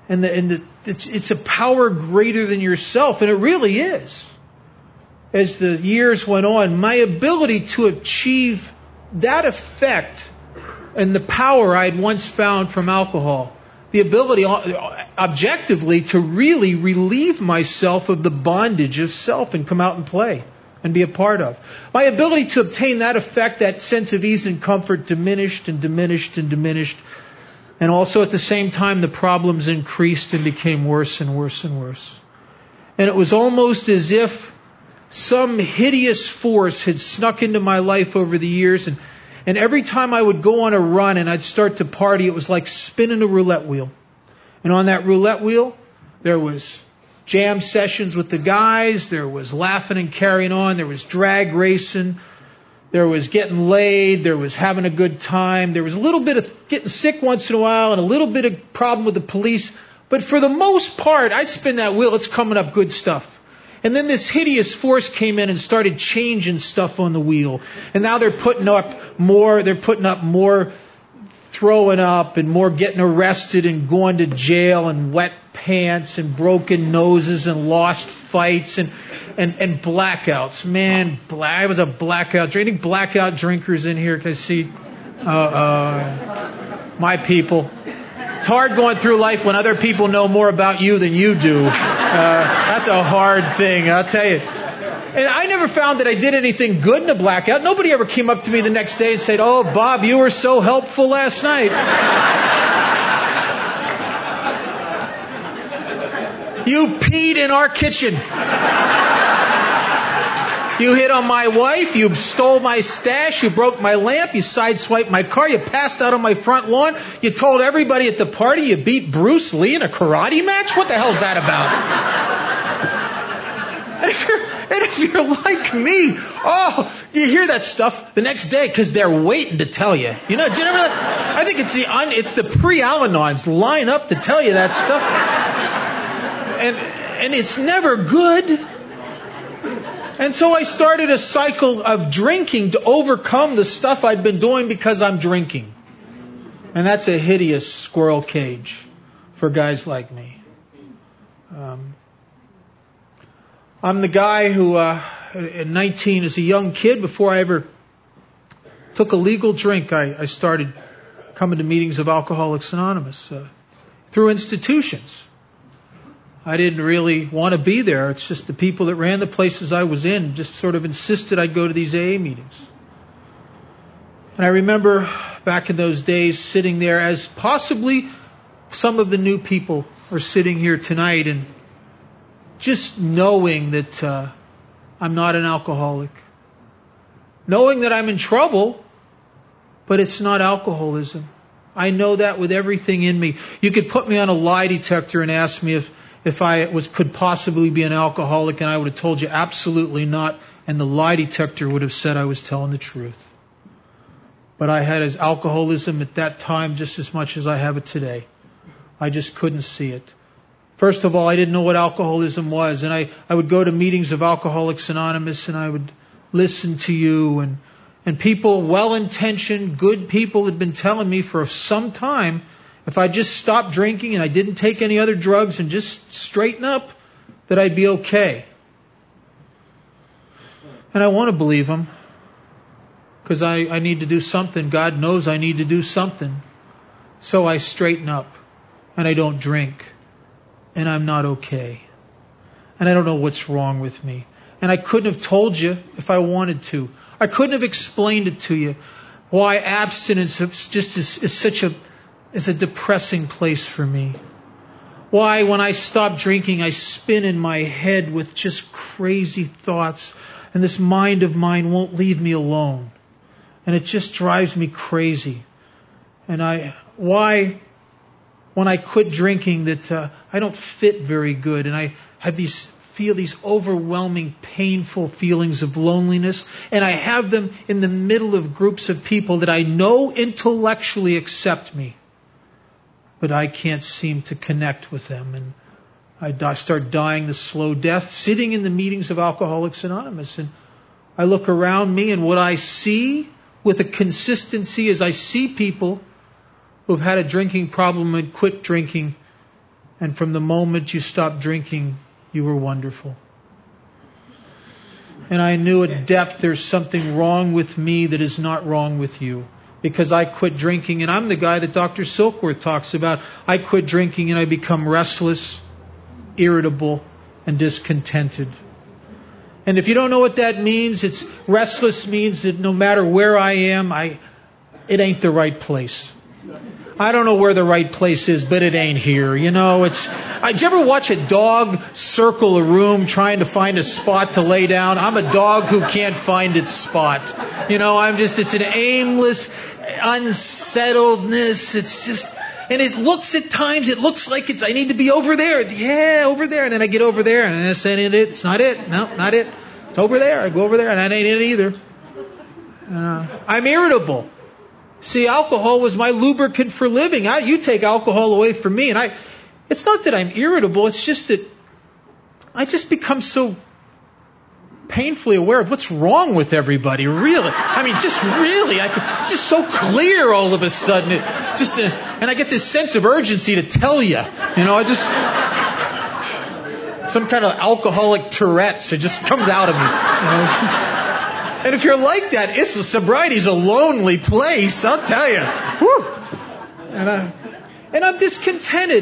It's a power greater than yourself, and it really is. As the years went on, my ability to achieve that effect and the power I had once found from alcohol, the ability objectively to really relieve myself of the bondage of self and come out and play and be a part of. My ability to obtain that effect, that sense of ease and comfort, diminished and diminished and diminished. And also at the same time, the problems increased and became worse and worse and worse. And it was almost as if some hideous force had snuck into my life over the years, and every time I would go on a run and I'd start to party, it was like spinning a roulette wheel. And on that roulette wheel, there was jam sessions with the guys, there was laughing and carrying on, there was drag racing, there was getting laid, there was having a good time, there was a little bit of getting sick once in a while and a little bit of problem with the police. But for the most part, I spin that wheel, it's coming up good stuff. And then this hideous force came in and started changing stuff on the wheel. And now they're putting up more throwing up and more getting arrested and going to jail and wet pants and broken noses and lost fights and blackouts. Man, I was a blackout drinker. Any blackout drinkers in here? Can I see? My people. It's hard going through life when other people know more about you than you do. That's a hard thing, I'll tell you. And I never found that I did anything good in a blackout. Nobody ever came up to me the next day and said, "Oh, Bob, you were so helpful last night." You peed in our kitchen. You hit on my wife, you stole my stash, you broke my lamp, you sideswiped my car, you passed out on my front lawn, you told everybody at the party you beat Bruce Lee in a karate match? What the hell's that about? And if you're like me, you hear that stuff the next day because they're waiting to tell you. You know, do you remember that? I think it's the pre-Al-Anons line up to tell you that stuff. And it's never good. And so I started a cycle of drinking to overcome the stuff I'd been doing because I'm drinking. And that's a hideous squirrel cage for guys like me. I'm the guy who, at 19, as a young kid, before I ever took a legal drink, I started coming to meetings of Alcoholics Anonymous through institutions. I didn't really want to be there. It's just the people that ran the places I was in just sort of insisted I'd go to these AA meetings. And I remember back in those days sitting there as possibly some of the new people are sitting here tonight and just knowing that I'm not an alcoholic. Knowing that I'm in trouble, but it's not alcoholism. I know that with everything in me. You could put me on a lie detector and ask me if I could possibly be an alcoholic, and I would have told you absolutely not, and the lie detector would have said I was telling the truth. But I had alcoholism at that time just as much as I have it today. I just couldn't see it. First of all, I didn't know what alcoholism was, and I would go to meetings of Alcoholics Anonymous, and I would listen to you, and people, well-intentioned, good people, had been telling me for some time, if I just stopped drinking and I didn't take any other drugs and just straighten up, that I'd be okay. And I want to believe them because I need to do something. God knows I need to do something. So I straighten up and I don't drink and I'm not okay. And I don't know what's wrong with me. And I couldn't have told you if I wanted to. I couldn't have explained it to you why abstinence is a depressing place for me. Why, when I stop drinking, I spin in my head with just crazy thoughts, and this mind of mine won't leave me alone. And it just drives me crazy. And why, when I quit drinking, that I don't fit very good, and I have feel these overwhelming, painful feelings of loneliness, and I have them in the middle of groups of people that I know intellectually accept me. But I can't seem to connect with them. And I start dying the slow death sitting in the meetings of Alcoholics Anonymous. And I look around me, and what I see with a consistency is I see people who've had a drinking problem and quit drinking And from the moment you stopped drinking, you were wonderful. And I knew at depth there's something wrong with me that is not wrong with you. Because I quit drinking, and I'm the guy that Dr. Silkworth talks about. I quit drinking and I become restless, irritable, and discontented. And if you don't know what that means, it's restless means that no matter where I am, it ain't the right place. I don't know where the right place is, but it ain't here. You know, did you ever watch a dog circle a room trying to find a spot to lay down? I'm a dog who can't find its spot. You know, it's an aimless unsettledness. It's just, and it looks like I need to be over there. Yeah, over there. And then I get over there and I say, it's not it. No, not it. It's over there. I go over there and that ain't it either. I'm irritable. See, alcohol was my lubricant for living. You take alcohol away from me, and it's not that I'm irritable. It's just that I just become so painfully aware of what's wrong with everybody. Really, just so clear all of a sudden. And I get this sense of urgency to tell you. You know, some kind of alcoholic Tourette's. It just comes out of me. You know? And if you're like that, sobriety's a lonely place, I'll tell you. Whew. And I'm discontented.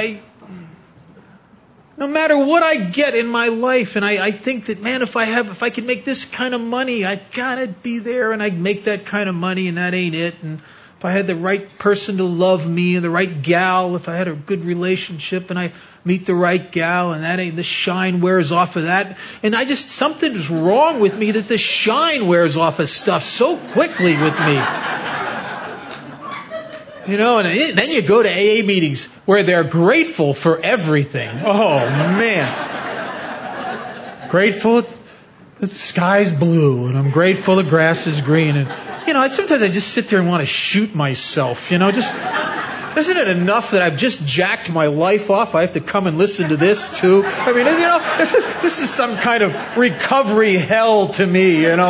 No matter what I get in my life, and I think that, man, if I could make this kind of money, I gotta be there, and I make that kind of money, and that ain't it. And if I had the right person to love me, and the right gal, if I had a good relationship, and I meet the right gal, and the shine wears off of that. And something's wrong with me that the shine wears off of stuff so quickly with me. You know, and then you go to AA meetings where they're grateful for everything. Oh, man. Grateful that the sky's blue, and I'm grateful the grass is green. And, you know, sometimes I just sit there and want to shoot myself, you know, isn't it enough that I've just jacked my life off? I have to come and listen to this too. I mean, you know, this is some kind of recovery hell to me, you know.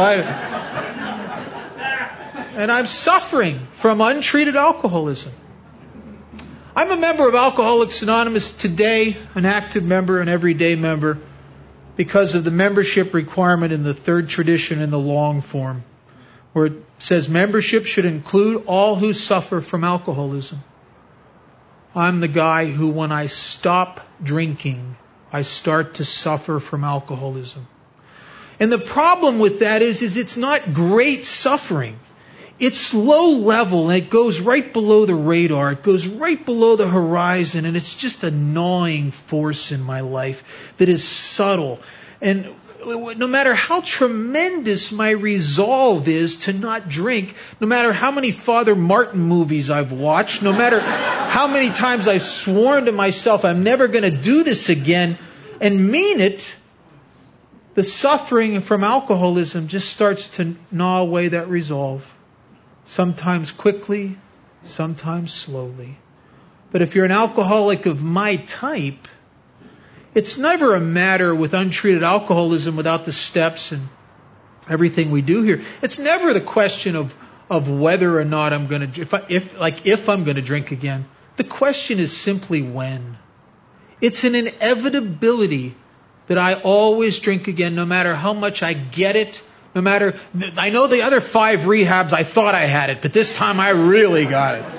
And I'm suffering from untreated alcoholism. I'm a member of Alcoholics Anonymous today, an active member, an everyday member, because of the membership requirement in the third tradition in the long form, where it says membership should include all who suffer from alcoholism. I'm the guy who, when I stop drinking, I start to suffer from alcoholism. And the problem with that is it's not great suffering. It's low level, and it goes right below the radar. It goes right below the horizon, and it's just a gnawing force in my life that is subtle. And no matter how tremendous my resolve is to not drink, no matter how many Father Martin movies I've watched, no matter how many times I've sworn to myself I'm never going to do this again and mean it, the suffering from alcoholism just starts to gnaw away that resolve. Sometimes quickly, sometimes slowly. But if you're an alcoholic of my type, it's never a matter with untreated alcoholism without the steps and everything we do here. It's never the question of whether or not I'm going to, if I'm going to drink again. The question is simply when. It's an inevitability that I always drink again, no matter how much I get it. No matter, I know the other 5 rehabs I thought I had it, but this time I really got it.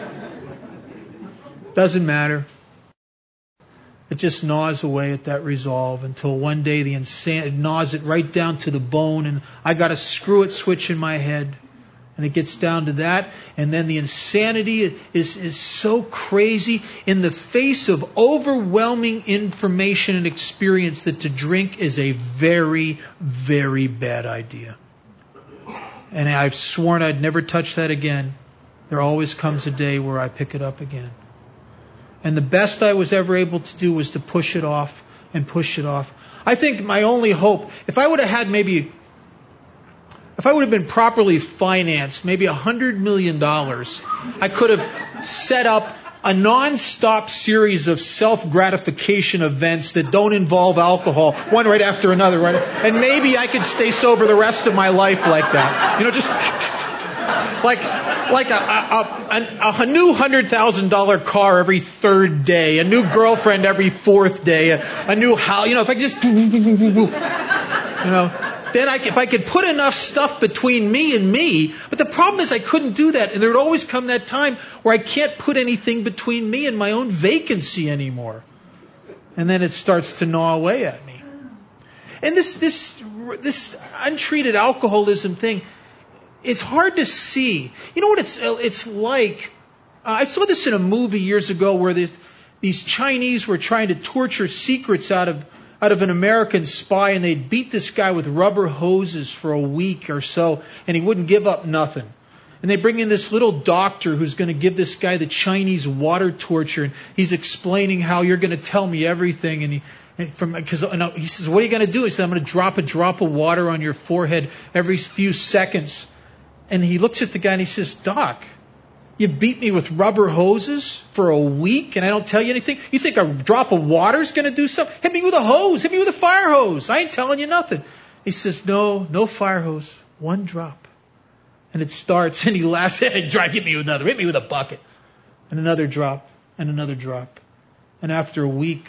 Doesn't matter. It just gnaws away at that resolve until one day it gnaws it right down to the bone, and I got a screw it switch in my head. And it gets down to that, and then the insanity is so crazy in the face of overwhelming information and experience that to drink is a very, very bad idea. And I've sworn I'd never touch that again. There always comes a day where I pick it up again. And the best I was ever able to do was to push it off and push it off. I think my only hope, if I would have been properly financed, maybe $100 million, I could have set up a non-stop series of self-gratification events that don't involve alcohol, one right after another, right? And maybe I could stay sober the rest of my life like that. You know, just like like a new $100,000 car every third day, a new girlfriend every fourth day, a new house. If I just, then if I could put enough stuff between me and me, but the problem is I couldn't do that. And there would always come that time where I can't put anything between me and my own vacancy anymore. And then it starts to gnaw away at me. And this untreated alcoholism thing, it's hard to see. You know what it's like? I saw this in a movie years ago where these Chinese were trying to torture secrets out of an American spy, and they'd beat this guy with rubber hoses for a week or so, and he wouldn't give up nothing. And they bring in this little doctor who's going to give this guy the Chinese water torture, and he's explaining how you're going to tell me everything. And he says, "What are you going to do?" He says, "I'm going to drop a drop of water on your forehead every few seconds." And he looks at the guy and he says, "Doc, you beat me with rubber hoses for a week and I don't tell you anything? You think a drop of water is going to do something? Hit me with a hose. Hit me with a fire hose. I ain't telling you nothing." He says, No fire hose. One drop." And it starts, and he laughs, "Hit me with another. Hit me with a bucket." And another drop, and another drop. And after a week,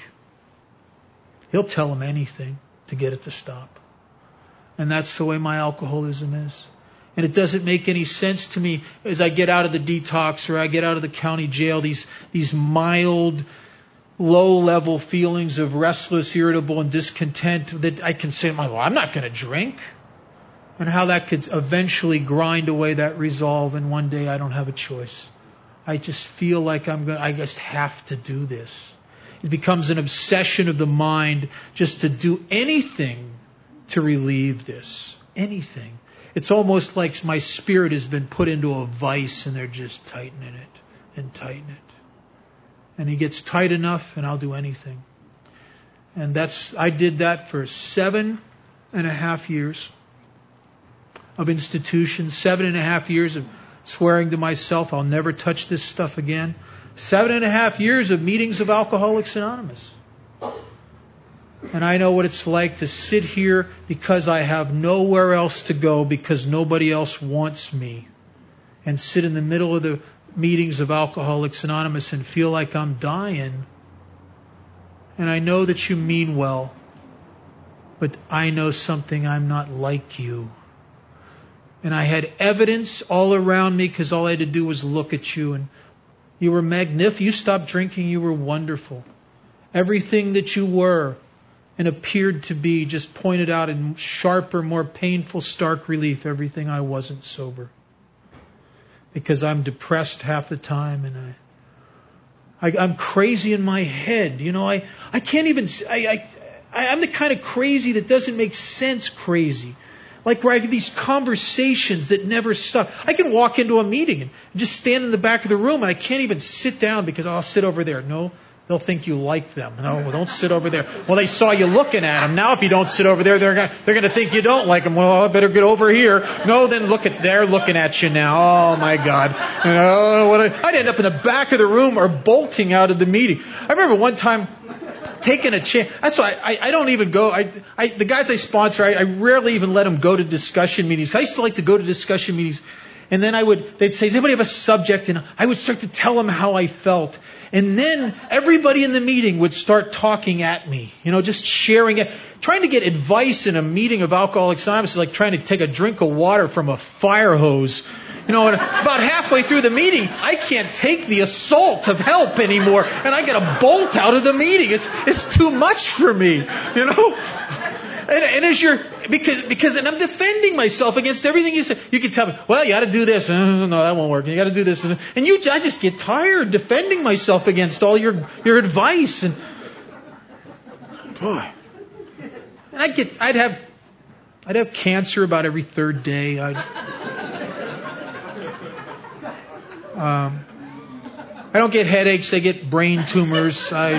he'll tell him anything to get it to stop. And that's the way my alcoholism is. And it doesn't make any sense to me as I get out of the detox or I get out of the county jail, these mild, low-level feelings of restless, irritable, and discontent that I can say, "Well, I'm not going to drink." And how that could eventually grind away that resolve, and one day I don't have a choice. I just feel like I just have to do this. It becomes an obsession of the mind just to do anything to relieve this. Anything. It's almost like my spirit has been put into a vice and they're just tightening it and tightening it. And he gets tight enough and I'll do anything. And I did that for 7.5 years of institution, 7.5 years of swearing to myself I'll never touch this stuff again. 7.5 years of meetings of Alcoholics Anonymous. And I know what it's like to sit here because I have nowhere else to go because nobody else wants me. And sit in the middle of the meetings of Alcoholics Anonymous and feel like I'm dying. And I know that you mean well. But I know something, I'm not like you. And I had evidence all around me because all I had to do was look at you. And you were magnificent. You stopped drinking, you were wonderful. Everything that you were and appeared to be just pointed out in sharper, more painful, stark relief everything I wasn't sober. Because I'm depressed half the time and I'm crazy in my head. I can't even... I'm the kind of crazy that doesn't make sense crazy. Like where I get these conversations that never stop. I can walk into a meeting and just stand in the back of the room and I can't even sit down because I'll sit over there. No, they'll think you like them. No, don't sit over there. Well, they saw you looking at them. Now if you don't sit over there, they're going to think you don't like them. Well, I better get over here. No, then they're looking at you now. Oh my God. I'd end up in the back of the room or bolting out of the meeting. I remember one time taking a chance. That's why I don't even go. The guys I sponsor, I rarely even let them go to discussion meetings. I used to like to go to discussion meetings, and then they'd say, "Does anybody have a subject?" And I would start to tell them how I felt, and then everybody in the meeting would start talking at me. Just sharing it, trying to get advice in a meeting of Alcoholics Anonymous is like trying to take a drink of water from a fire hose. And about halfway through the meeting, I can't take the assault of help anymore, and I got to bolt out of the meeting. It's too much for me, And as and I'm defending myself against everything you say. You can tell me, "Well, you got to do this." No, that won't work. You got to do this, and I just get tired defending myself against all your advice, and boy, and I'd have cancer about every third day. I don't get headaches. I get brain tumors. Matter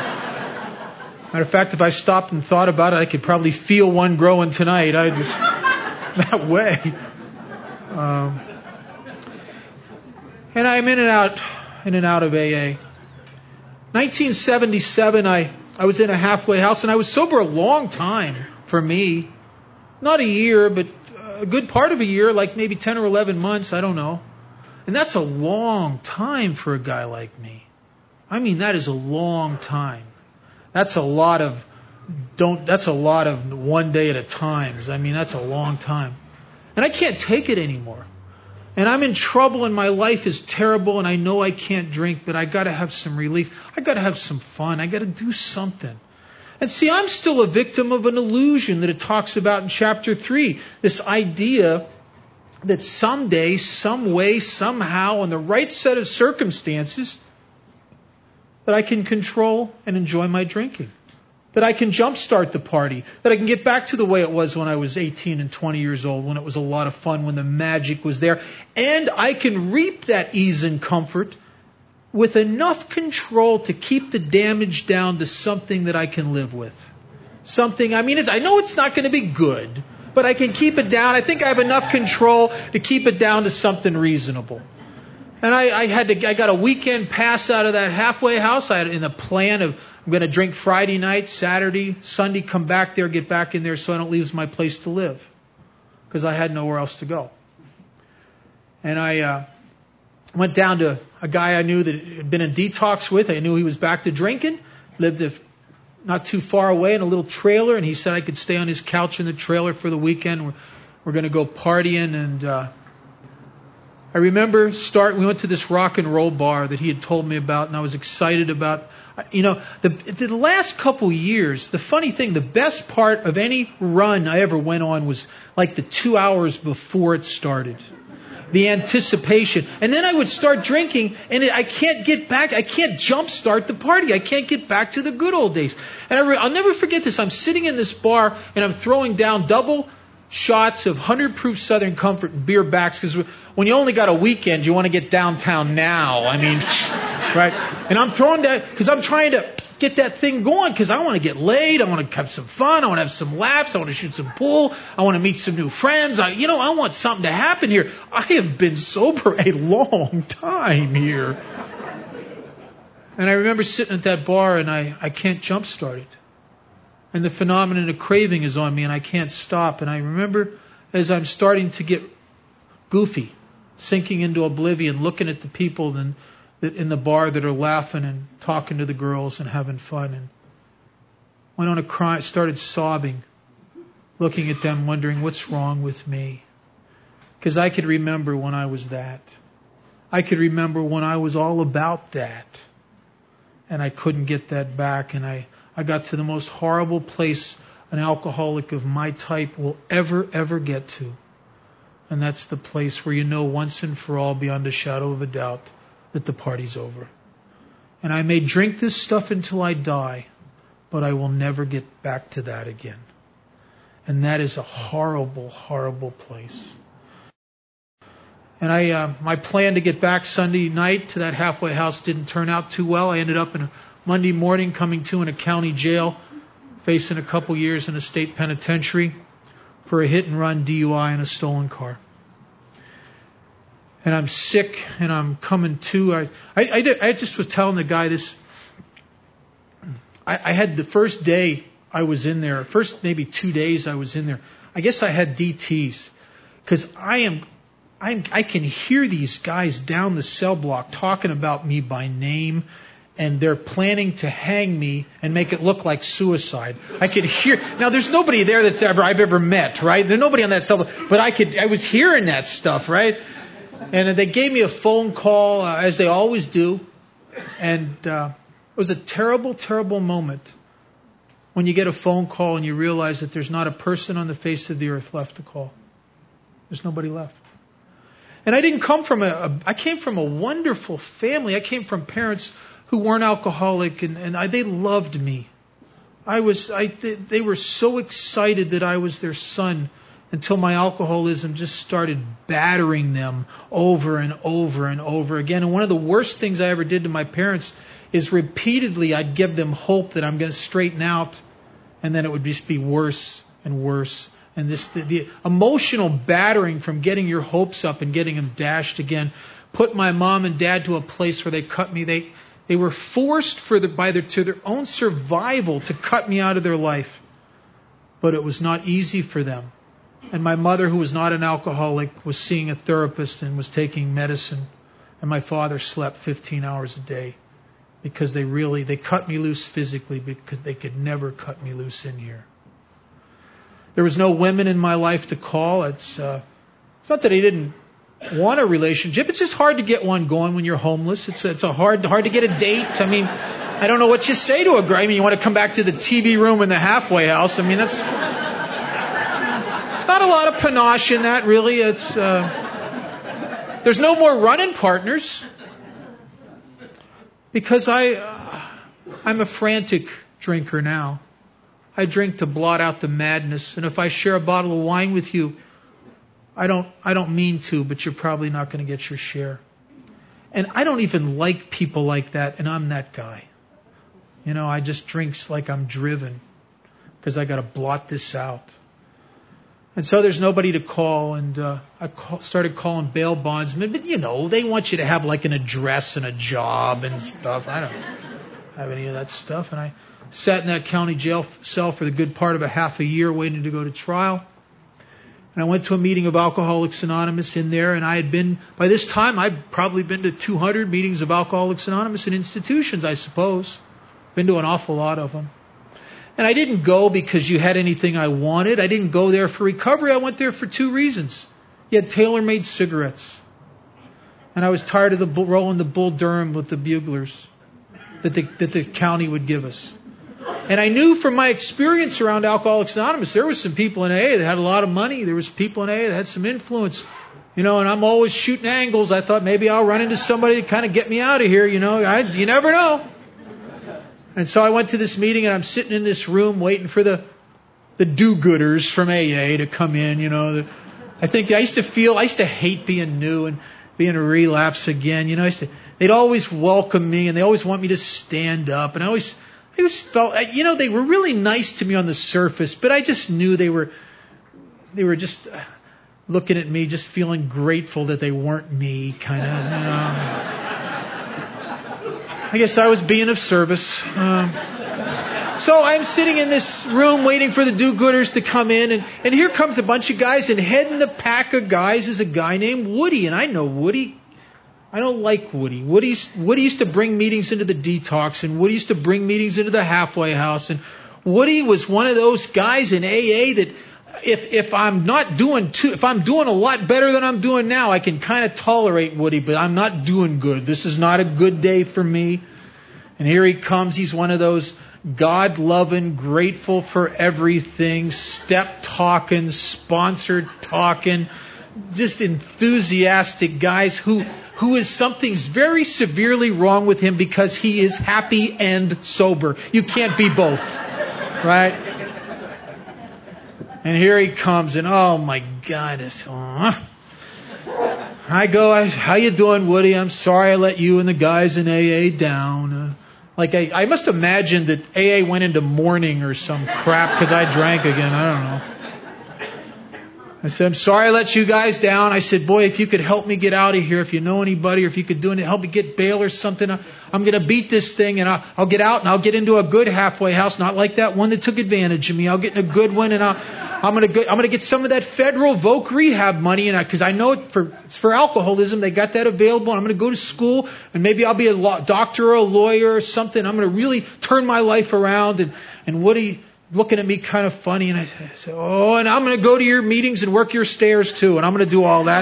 of fact, if I stopped and thought about it, I could probably feel one growing tonight. That way. And I'm in and out of AA. 1977, I was in a halfway house, and I was sober a long time for me. Not a year, but a good part of a year, like maybe 10 or 11 months. I don't know. And that's a long time for a guy like me. I mean, that is a long time. That's a lot of one day at a time. I mean, that's a long time. And I can't take it anymore. And I'm in trouble and my life is terrible and I know I can't drink, but I got to have some relief. I got to have some fun. I got to do something. And see, I'm still a victim of an illusion that it talks about in chapter 3. This idea that someday, some way, somehow, in the right set of circumstances, that I can control and enjoy my drinking. That I can jumpstart the party. That I can get back to the way it was when I was 18 and 20 years old, when it was a lot of fun, when the magic was there. And I can reap that ease and comfort with enough control to keep the damage down to something that I can live with. Something, I know it's not going to be good, but I can keep it down. I think I have enough control to keep it down to something reasonable. And I got a weekend pass out of that halfway house. I had in the plan of I'm going to drink Friday night, Saturday, Sunday, come back there, get back in there so I don't lose my place to live. Because I had nowhere else to go. And I went down to a guy I knew that had been in detox with. I knew he was back to drinking. Lived not too far away in a little trailer. And he said I could stay on his couch in the trailer for the weekend. We're going to go partying. And I remember we went to this rock and roll bar that he had told me about. And I was excited about. The last couple years, the funny thing, the best part of any run I ever went on was like the 2 hours before it started. The anticipation. And then I would start drinking and I can't get back. I can't jumpstart the party. I can't get back to the good old days. And I'll never forget this. I'm sitting in this bar and I'm throwing down double shots of 100 proof Southern Comfort and beer backs, because when you only got a weekend, you want to get downtown now. Right? And I'm throwing that because I'm trying to get that thing going, because I want to get laid. I want to have some fun. I want to have some laughs. I want to shoot some pool. I want to meet some new friends. I want something to happen here. I have been sober a long time here. And I remember sitting at that bar and I can't jumpstart it. And the phenomenon of craving is on me and I can't stop. And I remember as I'm starting to get goofy, sinking into oblivion, looking at the people in the bar that are laughing and talking to the girls and having fun, and went on a cry, started sobbing, looking at them, wondering what's wrong with me. Because I could remember when I was that. I could remember when I was all about that. And I couldn't get that back. And I got to the most horrible place an alcoholic of my type will ever get to. And that's the place where you know once and for all, beyond a shadow of a doubt, that the party's over. And I may drink this stuff until I die, but I will never get back to that again. And that is a horrible, horrible place. And my plan to get back Sunday night to that halfway house didn't turn out too well. I ended up in a Monday morning coming to in a county jail, facing a couple years in a state penitentiary for a hit and run, DUI, and a stolen car. And I'm sick, and I'm coming to. I just was telling the guy this. I had the first day I was in there, first maybe 2 days I was in there, I guess I had DTs, because I can hear these guys down the cell block talking about me by name, and they're planning to hang me and make it look like suicide. I could hear. Now, there's nobody there I've ever met, right? There's nobody on that cell block, but I was hearing that stuff, right? And they gave me a phone call, as they always do, and it was a terrible, terrible moment when you get a phone call and you realize that there's not a person on the face of the earth left to call. There's nobody left. And I didn't come from I came from a wonderful family. I came from parents who weren't alcoholic, and they loved me. They were so excited that I was their son, until my alcoholism just started battering them over and over and over again. And one of the worst things I ever did to my parents is repeatedly I'd give them hope that I'm going to straighten out, and then it would just be worse and worse. And the emotional battering from getting your hopes up and getting them dashed again put my mom and dad to a place where they cut me. They were forced to their own survival to cut me out of their life. But it was not easy for them. And my mother, who was not an alcoholic, was seeing a therapist and was taking medicine And my father slept 15 hours a day because they cut me loose physically because they could never cut me loose in here. There was no women in my life to call. It's not that I didn't want a relationship. It's just hard to get one going when you're homeless. It's hard to get a date. I mean, I don't know what you say to a girl. I mean, you want to come back to the TV room in the halfway house. I mean, it's not a lot of panache in that, really. There's no more running partners because I'm a frantic drinker now. I drink to blot out the madness, and if I share a bottle of wine with you, I don't mean to, but you're probably not going to get your share. And I don't even like people like that, and I'm that guy. You know, I just drinks like I'm driven because I got to blot this out. And so there's nobody to call, and started calling bail bondsmen. But, you know, they want you to have like an address and a job and stuff. I don't have any of that stuff. And I sat in that county jail cell for the good part of a half a year waiting to go to trial. And I went to a meeting of Alcoholics Anonymous in there, and by this time, I'd probably been to 200 meetings of Alcoholics Anonymous in institutions, I suppose. Been to an awful lot of them. And I didn't go because you had anything I wanted. I didn't go there for recovery. I went there for two reasons. You had tailor-made cigarettes. And I was tired of rolling the Bull Durham with the buglers that the county would give us. And I knew from my experience around Alcoholics Anonymous, there was some people in AA that had a lot of money. There was people in AA that had some influence. You know, and I'm always shooting angles. I thought maybe I'll run into somebody to kind of get me out of here. You know, you never know. And so I went to this meeting, and I'm sitting in this room waiting for the do-gooders from AA to come in. You know, I used to hate being new and being a relapse again. You know, they'd always welcome me, and they always want me to stand up. And I always felt, you know, they were really nice to me on the surface, but I just knew they were just looking at me, just feeling grateful that they weren't me, kind of, you know. I guess I was being of service. So I'm sitting in this room waiting for the do-gooders to come in, and here comes a bunch of guys, and heading the pack of guys is a guy named Woody, and I know Woody. I don't like Woody. Woody used to bring meetings into the detox, and Woody used to bring meetings into the halfway house, and Woody was one of those guys in AA that if I'm doing a lot better than I'm doing now, I can kind of tolerate Woody, but I'm not doing good. This is not a good day for me. And here he comes. He's one of those God-loving, grateful for everything, step-talking, sponsored talking, just enthusiastic guys who is something's very severely wrong with him because he is happy and sober. You can't be both, right? And here he comes, and oh my God, I go, how you doing, Woody? I'm sorry I let you and the guys in AA down. I must imagine that AA went into mourning or some crap because I drank again. I don't know. I said, I'm sorry I let you guys down. I said, boy, if you could help me get out of here, if you know anybody, or if you could do anything, help me get bail or something. I'm going to beat this thing, and I'll get out, and I'll get into a good halfway house, not like that one that took advantage of me. I'll get in a good one, and I'm going to get some of that federal voc rehab money, and because I know it's for alcoholism, they got that available. And I'm going to go to school, and maybe I'll be a doctor or a lawyer or something. I'm going to really turn my life around. And Woody looking at me kind of funny, and I said, oh, and I'm going to go to your meetings and work your stairs too, and I'm going to do all that.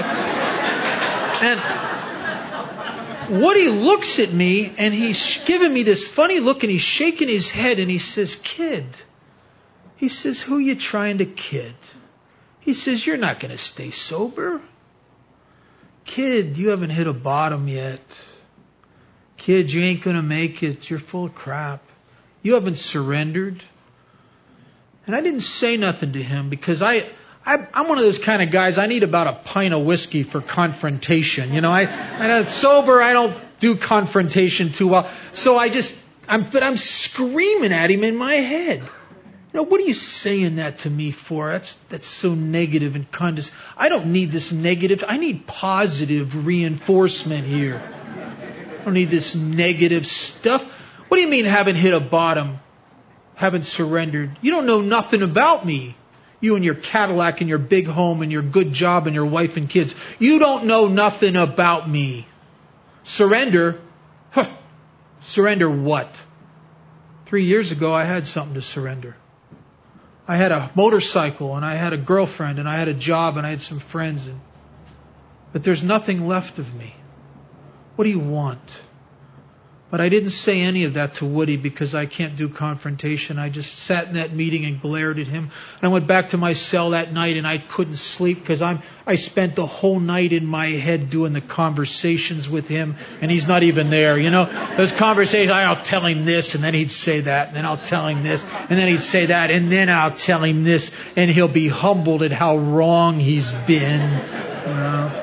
And Woody looks at me, and he's giving me this funny look, and he's shaking his head, and he says, kid. He says, who you trying to kid? He says, you're not going to stay sober. Kid, you haven't hit a bottom yet. Kid, you ain't going to make it. You're full of crap. You haven't surrendered. And I didn't say nothing to him because I'm one of those kind of guys, I need about a pint of whiskey for confrontation. You know, I'm sober, I don't do confrontation too well. So I'm screaming at him in my head. You know, what are you saying that to me for? That's so negative and condescending. I don't need this negative. I need positive reinforcement here. I don't need this negative stuff. What do you mean haven't hit a bottom? Haven't surrendered? You don't know nothing about me. You and your Cadillac and your big home and your good job and your wife and kids. You don't know nothing about me. Surrender? Huh. Surrender what? 3 years ago, I had something to surrender. I had a motorcycle, and I had a girlfriend, and I had a job, and I had some friends. But there's nothing left of me. What do you want? But I didn't say any of that to Woody because I can't do confrontation. I just sat in that meeting and glared at him. And I went back to my cell that night and I couldn't sleep because I spent the whole night in my head doing the conversations with him, and he's not even there. You know, those conversations, I'll tell him this and then he'd say that, and then I'll tell him this and then he'd say that, and then I'll tell him this, and he'll be humbled at how wrong he's been. You know?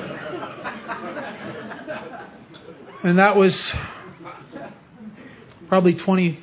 And that was probably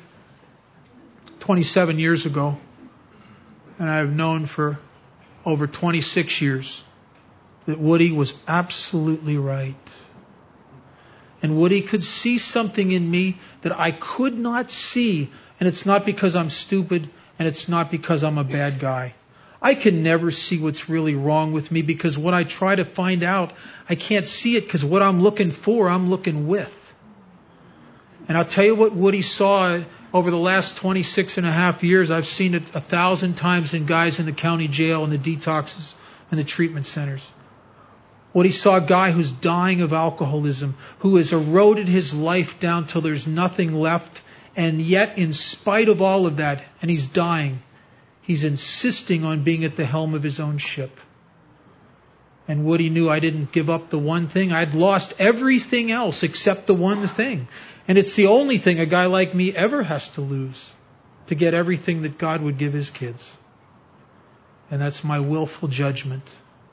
27 years ago. And I've known for over 26 years that Woody was absolutely right. And Woody could see something in me that I could not see. And it's not because I'm stupid, and it's not because I'm a bad guy. I can never see what's really wrong with me because when I try to find out, I can't see it because what I'm looking for, I'm looking with. And I'll tell you what Woody saw over the last 26 and a half years. I've seen it 1,000 times in guys in the county jail and the detoxes and the treatment centers. Woody saw a guy who's dying of alcoholism, who has eroded his life down till there's nothing left. And yet, in spite of all of that, and he's dying, he's insisting on being at the helm of his own ship. And Woody knew I didn't give up the one thing. I'd lost everything else except the one thing. And it's the only thing a guy like me ever has to lose to get everything that God would give his kids. And that's my willful judgment.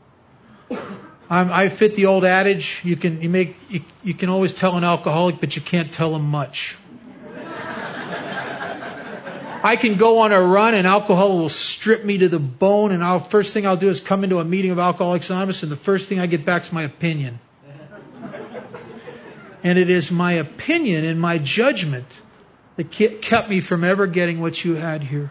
I fit the old adage, you can always tell an alcoholic, but you can't tell him much. I can go on a run and alcohol will strip me to the bone, and first thing I'll do is come into a meeting of Alcoholics Anonymous, and the first thing I get back is my opinion. And it is my opinion and my judgment that kept me from ever getting what you had here.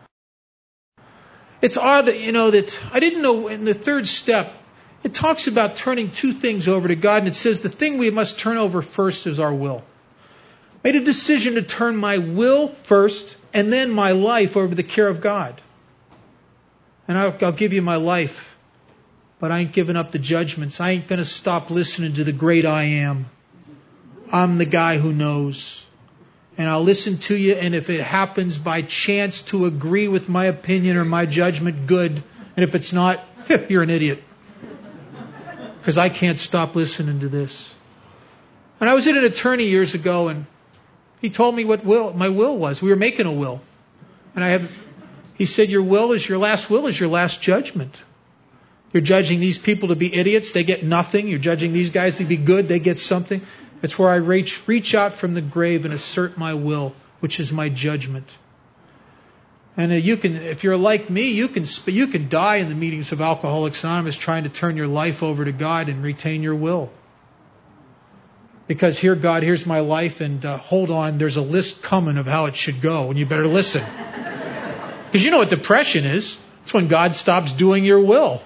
It's odd, that I didn't know in the third step, it talks about turning two things over to God, and it says the thing we must turn over first is our will. Made a decision to turn my will first and then my life over to the care of God. And I'll give you my life, but I ain't giving up the judgments. I ain't going to stop listening to the great I am. I'm the guy who knows. And I'll listen to you, and if it happens by chance to agree with my opinion or my judgment, good. And if it's not, you're an idiot. Because I can't stop listening to this. And I was at an attorney years ago, and he told me what my will was. We were making a will. And he said, your last will is your last judgment. You're judging these people to be idiots, they get nothing. You're judging these guys to be good, they get something. It's where I reach out from the grave and assert my will, which is my judgment. And if you're like me, you can die in the meetings of Alcoholics Anonymous trying to turn your life over to God and retain your will. Because here, God, here's my life, and hold on, there's a list coming of how it should go, and you better listen. Because you know what depression is. It's when God stops doing your will.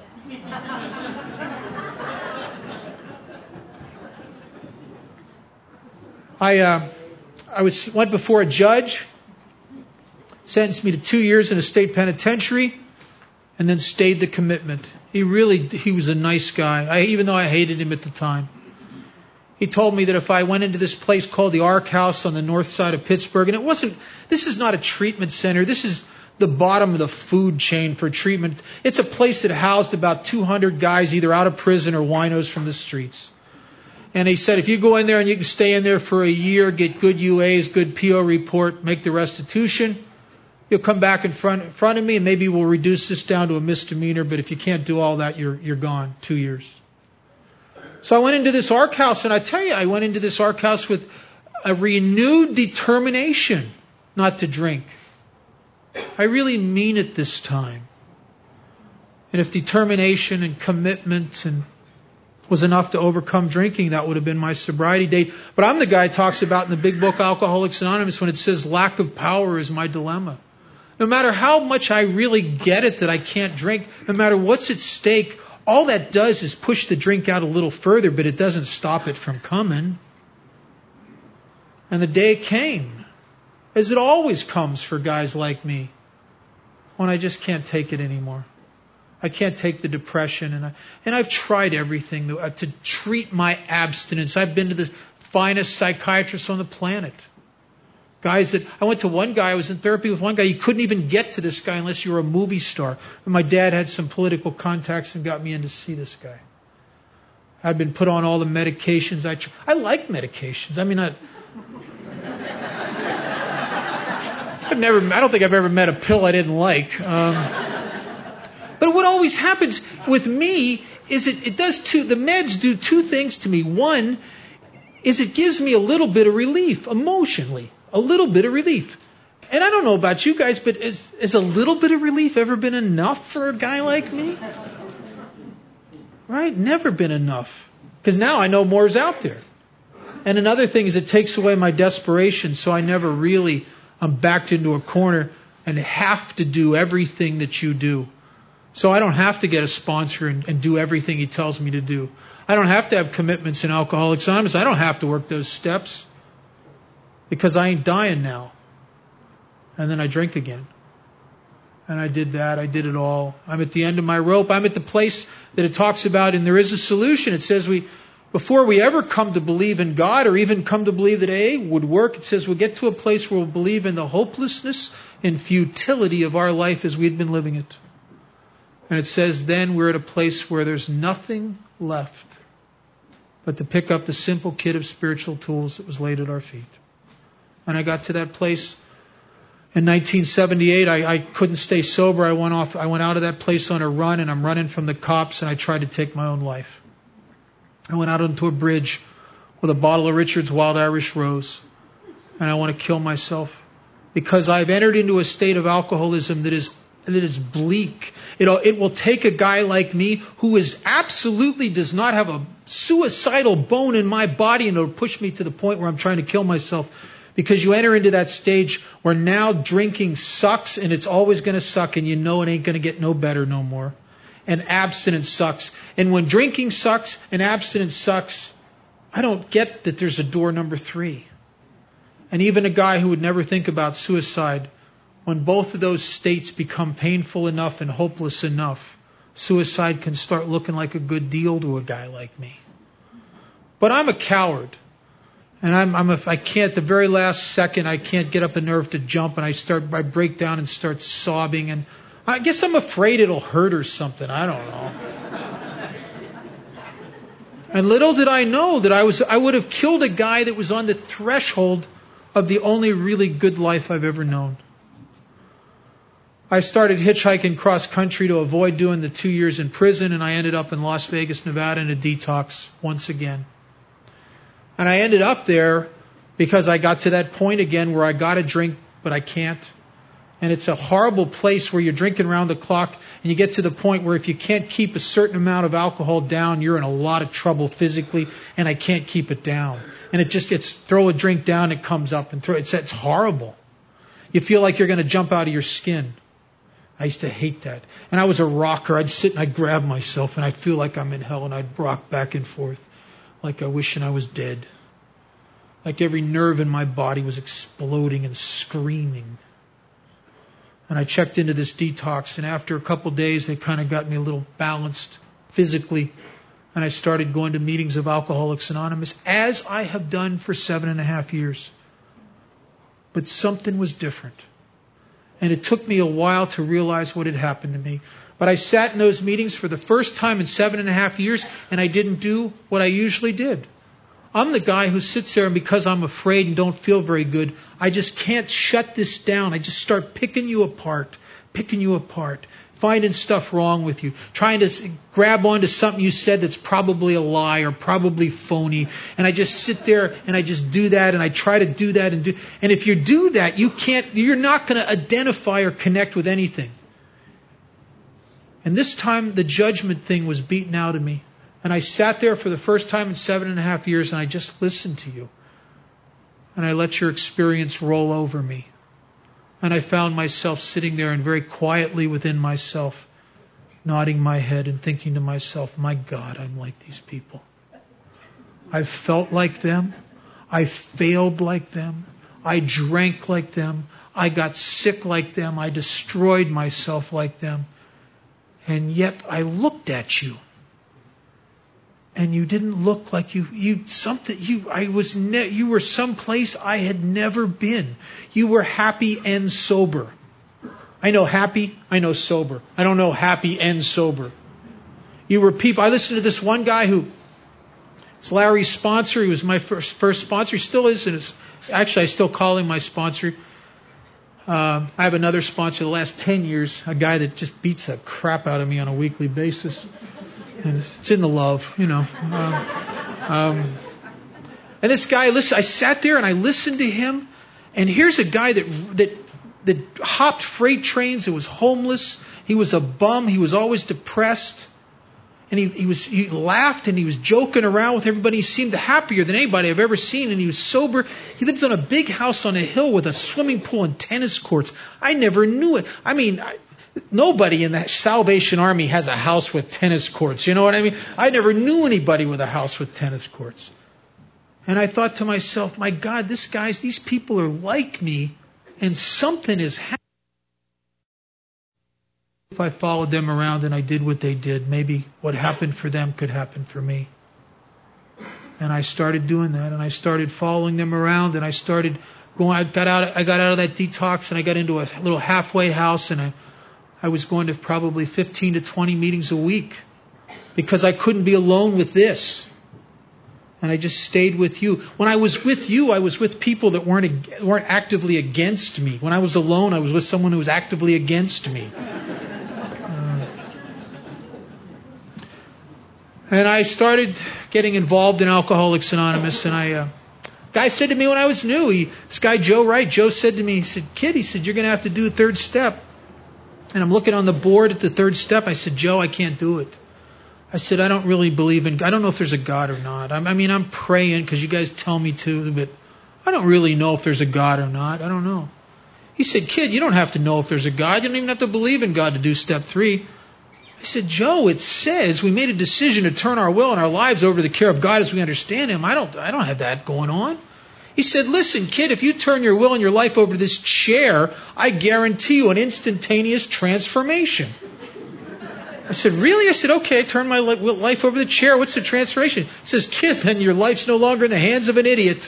I went before a judge, sentenced me to 2 years in a state penitentiary, and then stayed the commitment. He was a nice guy, even though I hated him at the time. He told me that if I went into this place called the Ark House on the north side of Pittsburgh, and this is not a treatment center, this is the bottom of the food chain for treatment. It's a place that housed about 200 guys either out of prison or winos from the streets. And he said, if you go in there and you can stay in there for a year, get good UAs, good PO report, make the restitution, you'll come back in front of me and maybe we'll reduce this down to a misdemeanor. But if you can't do all that, you're gone. 2 years. So I went into this Ark House, and I tell you, I went into this Ark House with a renewed determination not to drink. I really mean it this time. And if determination and commitment was enough to overcome drinking, that would have been my sobriety date. But I'm the guy who talks about in the big book Alcoholics Anonymous when it says lack of power is my dilemma. No matter how much I really get it that I can't drink, no matter what's at stake, all that does is push the drink out a little further, but it doesn't stop it from coming. And the day came, as it always comes for guys like me, when I just can't take it anymore. I can't take the depression, and I've tried everything to treat my abstinence. I've been to the finest psychiatrists on the planet. Guys that, I went to one guy, I was in therapy with one guy, you couldn't even get to this guy unless you were a movie star. And my dad had some political contacts and got me in to see this guy. I'd been put on all the medications. I like medications. I mean, I don't think I've ever met a pill I didn't like. But what always happens with me is it does the meds do two things to me. One is it gives me a little bit of relief emotionally. A little bit of relief. And I don't know about you guys, but is a little bit of relief ever been enough for a guy like me? Right? Never been enough. Because now I know more is out there. And another thing is it takes away my desperation, so I never really am backed into a corner and have to do everything that you do. So I don't have to get a sponsor and do everything he tells me to do. I don't have to have commitments in Alcoholics Anonymous. I don't have to work those steps. Because I ain't dying now. And then I drink again. And I did that. I did it all. I'm at the end of my rope. I'm at the place that it talks about, and there is a solution. It says before we ever come to believe in God or even come to believe that AA would work, it says we'll get to a place where we'll believe in the hopelessness and futility of our life as we'd been living it. And it says then we're at a place where there's nothing left but to pick up the simple kit of spiritual tools that was laid at our feet. And I got to that place in 1978. I couldn't stay sober. I went out of that place on a run, and I'm running from the cops, and I tried to take my own life. I went out onto a bridge with a bottle of Richard's Wild Irish Rose, and I want to kill myself because I've entered into a state of alcoholism that is bleak. It will take a guy like me who absolutely does not have a suicidal bone in my body, and it'll push me to the point where I'm trying to kill myself. Because you enter into that stage where now drinking sucks and it's always going to suck and you know it ain't going to get no better no more. And abstinence sucks. And when drinking sucks and abstinence sucks, I don't get that there's a door number 3. And even a guy who would never think about suicide, when both of those states become painful enough and hopeless enough, suicide can start looking like a good deal to a guy like me. But I'm a coward. And I can't, the very last second, I can't get up a nerve to jump, and I break down and start sobbing, and I guess I'm afraid it'll hurt or something. I don't know. And little did I know that I would have killed a guy that was on the threshold of the only really good life I've ever known. I started hitchhiking cross country to avoid doing the 2 years in prison, and I ended up in Las Vegas, Nevada in a detox once again. And I ended up there because I got to that point again where I got to drink, but I can't. And it's a horrible place where you're drinking around the clock and you get to the point where if you can't keep a certain amount of alcohol down, you're in a lot of trouble physically, and I can't keep it down. And it's throw a drink down, it comes up, and it's horrible. You feel like you're going to jump out of your skin. I used to hate that. And I was a rocker. I'd sit and I'd grab myself and I'd feel like I'm in hell, and I'd rock back and forth. Like I wishing I was dead. Like every nerve in my body was exploding and screaming. And I checked into this detox, and after a couple of days, they kind of got me a little balanced physically. And I started going to meetings of Alcoholics Anonymous, as I have done for 7.5 years. But something was different. And it took me a while to realize what had happened to me. But I sat in those meetings for the first time in 7.5 years, and I didn't do what I usually did. I'm the guy who sits there, and because I'm afraid and don't feel very good, I just can't shut this down. I just start picking you apart, finding stuff wrong with you, trying to grab onto something you said that's probably a lie or probably phony. And I just sit there and I just do that, and I try to do that and if you do that, you're not going to identify or connect with anything. And this time the judgment thing was beaten out of me. And I sat there for the first time in 7.5 years, and I just listened to you. And I let your experience roll over me. And I found myself sitting there and very quietly within myself nodding my head and thinking to myself, my God, I'm like these people. I felt like them. I failed like them. I drank like them. I got sick like them. I destroyed myself like them. And yet I looked at you. And you didn't look like you were someplace I had never been. You were happy and sober. I know happy, I know sober. I don't know happy and sober. You were people. I listened to this one guy who was Larry's sponsor. He was my first sponsor. He still is. Actually, I still call him my sponsor. I have another sponsor the last 10 years, a guy that just beats the crap out of me on a weekly basis. And it's in the love, you know. And this guy, listen, I sat there and I listened to him. And here's a guy that hopped freight trains, that was homeless. He was a bum. He was always depressed. And he laughed and he was joking around with everybody. He seemed happier than anybody I've ever seen. And he was sober. He lived on a big house on a hill with a swimming pool and tennis courts. I never knew it. I mean, nobody in the Salvation Army has a house with tennis courts. You know what I mean? I never knew anybody with a house with tennis courts. And I thought to myself, my God, these people are like me, and something is happening. If I followed them around and I did what they did, maybe what happened for them could happen for me. And I started doing that, and I started following them around, and I started going. I got out of that detox, and I got into a little halfway house, and I was going to probably 15 to 20 meetings a week because I couldn't be alone with this. And I just stayed with you. When I was with you, I was with people that weren't actively against me. When I was alone, I was with someone who was actively against me. And I started getting involved in Alcoholics Anonymous. And guy said to me when I was new, this guy Joe Wright, Joe said to me, he said, kid, you're going to have to do a third step. And I'm looking on the board at the third step. I said, Joe, I can't do it. I said, I don't really believe I don't know if there's a God or not. I'm praying because you guys tell me to, but I don't really know if there's a God or not. I don't know. He said, kid, you don't have to know if there's a God. You don't even have to believe in God to do step 3. I said, Joe, it says we made a decision to turn our will and our lives over to the care of God as we understand Him. I don't have that going on. He said, listen, kid, if you turn your will and your life over to this chair, I guarantee you an instantaneous transformation. I said, really? I said, okay, I turn my life over to the chair. What's the transformation? He says, kid, then your life's no longer in the hands of an idiot.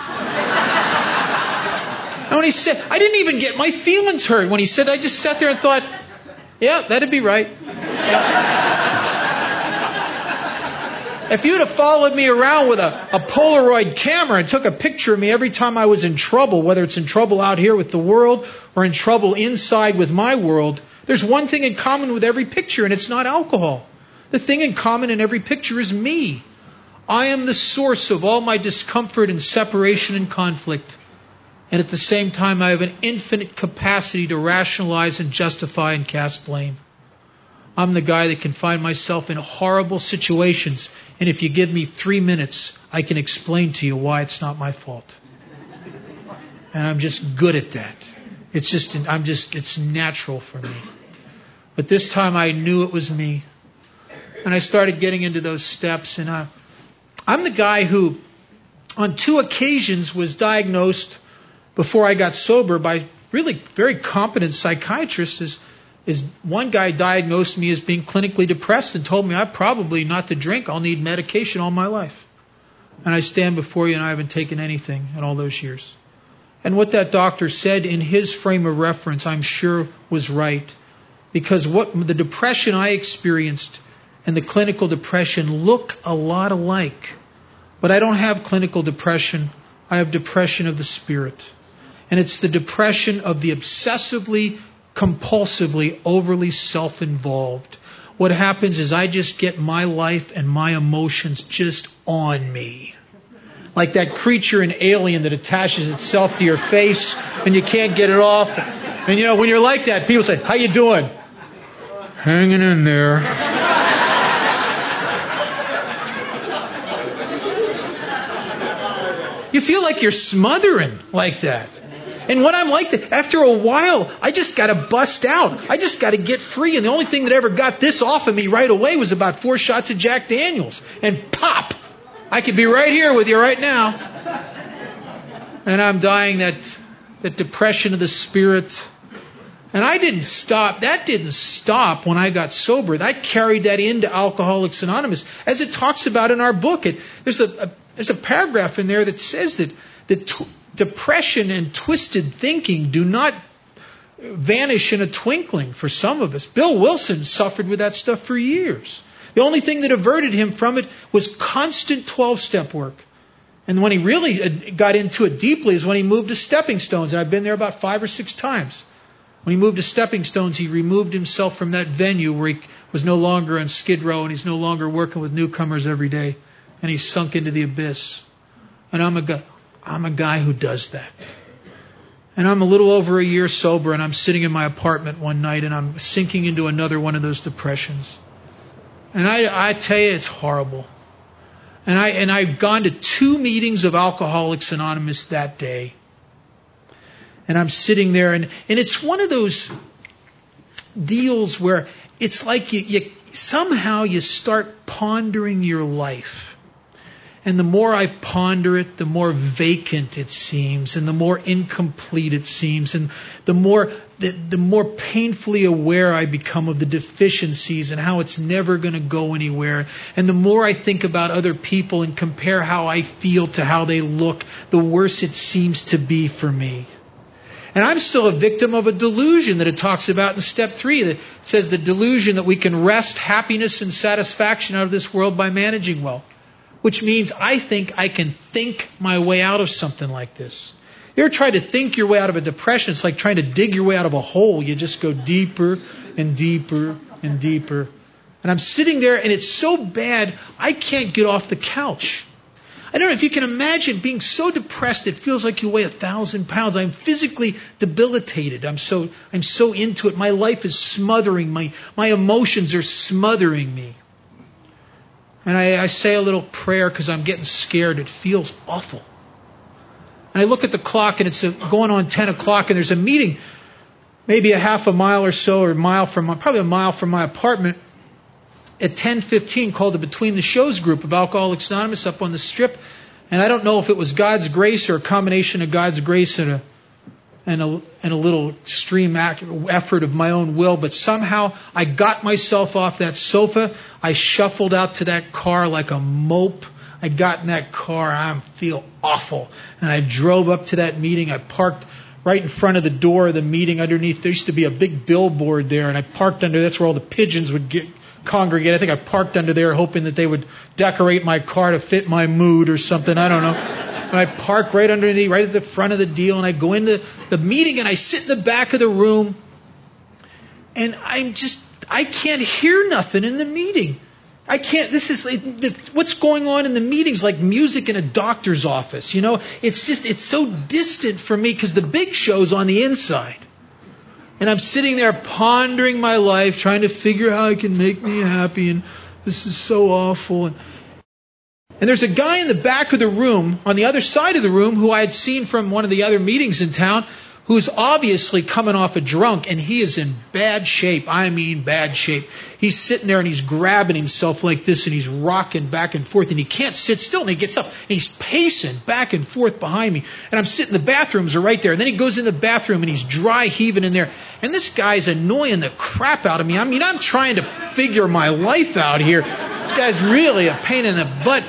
And when he said, I didn't even get my feelings hurt when he said, I just sat there and thought, yeah, that'd be right. If you'd have followed me around with a Polaroid camera and took a picture of me every time I was in trouble, whether it's in trouble out here with the world or in trouble inside with my world, there's one thing in common with every picture, and it's not alcohol. The thing in common in every picture is me. I am the source of all my discomfort and separation and conflict. And at the same time, I have an infinite capacity to rationalize and justify and cast blame. I'm the guy that can find myself in horrible situations, and if you give me 3 minutes, I can explain to you why it's not my fault. And I'm just good at that. It's natural for me. But this time I knew it was me. And I started getting into those steps, and I'm the guy who, on 2 occasions, was diagnosed before I got sober by really very competent psychiatrists. Is one guy diagnosed me as being clinically depressed and told me I probably not to drink. I'll need medication all my life. And I stand before you and I haven't taken anything in all those years. And what that doctor said in his frame of reference, I'm sure was right. Because what the depression I experienced and the clinical depression look a lot alike. But I don't have clinical depression. I have depression of the spirit. And it's the depression of the obsessively, compulsively, overly self-involved. What happens is I just get my life and my emotions just on me. Like that creature in Alien that attaches itself to your face and you can't get it off. And you know, when you're like that, people say, how you doing? Hanging in there. You feel like you're smothering like that. And when I'm like that, after a while, I just got to bust out. I just got to get free. And the only thing that ever got this off of me right away was about 4 shots of Jack Daniels. And pop! I could be right here with you right now. And I'm dying that depression of the spirit. And I didn't stop. That didn't stop when I got sober. I carried that into Alcoholics Anonymous, as it talks about in our book. There's a paragraph in there that says that depression and twisted thinking do not vanish in a twinkling for some of us. Bill Wilson suffered with that stuff for years. The only thing that averted him from it was constant 12-step work. And when he really got into it deeply is when he moved to Stepping Stones. And I've been there about 5 or 6 times. When he moved to Stepping Stones, he removed himself from that venue where he was no longer on Skid Row and he's no longer working with newcomers every day. And he sunk into the abyss. And I'm a guy who does that. And I'm a little over a year sober and I'm sitting in my apartment one night and I'm sinking into another one of those depressions. And I tell you, it's horrible. And I've gone to 2 meetings of Alcoholics Anonymous that day. And I'm sitting there, and it's one of those deals where it's like you somehow you start pondering your life. And the more I ponder it, the more vacant it seems, and the more incomplete it seems, and the more painfully aware I become of the deficiencies and how it's never going to go anywhere. And the more I think about other people and compare how I feel to how they look, the worse it seems to be for me. And I'm still a victim of a delusion that it talks about in step 3. That says the delusion that we can wrest happiness and satisfaction out of this world by managing well. Which means I think I can think my way out of something like this. You ever try to think your way out of a depression? It's like trying to dig your way out of a hole. You just go deeper and deeper and deeper. And I'm sitting there and it's so bad I can't get off the couch. I don't know if you can imagine being so depressed it feels like you weigh 1,000 pounds. I'm physically debilitated. I'm so into it. My life is smothering. My emotions are smothering me. And I say a little prayer because I'm getting scared. It feels awful. And I look at the clock and it's going on 10 o'clock and there's a meeting maybe a half a mile or so, or probably a mile from my apartment at 10:15 called the Between the Shows group of Alcoholics Anonymous up on the Strip. And I don't know if it was God's grace or a combination of God's grace and a little extreme effort of my own will, but somehow I got myself off that sofa. I shuffled out to that car like a mope. I got in that car. I feel awful. And I drove up to that meeting. I parked right in front of the door of the meeting underneath. There used to be a big billboard there, and I parked under. That's where all the pigeons would congregate. I think I parked under there hoping that they would decorate my car to fit my mood or something. I don't know. And I park right underneath, right at the front of the deal, and I go into the meeting and I sit in the back of the room, and I can't hear nothing in the meeting. I can't, what's going on in the meetings like music in a doctor's office, you know? It's so distant from me because the big show's on the inside. And I'm sitting there pondering my life, trying to figure out how it can make me happy, and this is so awful. And there's a guy in the back of the room, on the other side of the room, who I had seen from one of the other meetings in town, who's obviously coming off a drunk, and he is in bad shape. I mean bad shape. He's sitting there and he's grabbing himself like this and he's rocking back and forth and he can't sit still, and he gets up and he's pacing back and forth behind me. And I'm sitting, the bathrooms are right there. And then he goes in the bathroom and he's dry heaving in there. And this guy's annoying the crap out of me. I mean, I'm trying to figure my life out here. This guy's really a pain in the butt.